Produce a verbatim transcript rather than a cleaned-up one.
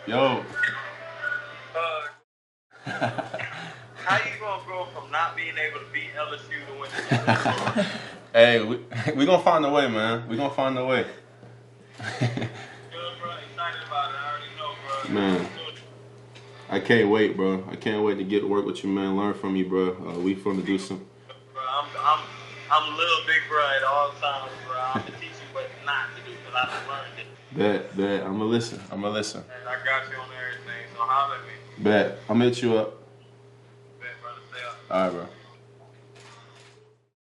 Yo. Uh, how you gonna go from not being able to beat L S U to win the Super Bowl? Hey, we we gonna find a way, man. We gonna find a way. Good, bro. Excited about it. I already know, bro. Man, I can't wait, bro. I can't wait to get to work with you, man. Learn from you, bro. Uh, we finna do some. Bro, I'm, I'm, I'm little big bro at all times, bro. I'm gonna teach you what not to do because I done learned it. Bet, bet. I'm gonna listen. I'm gonna listen. And I got you on everything, so holler at me. Bet. I'm gonna hit you up. Bet, brother. Stay up. All right, bro.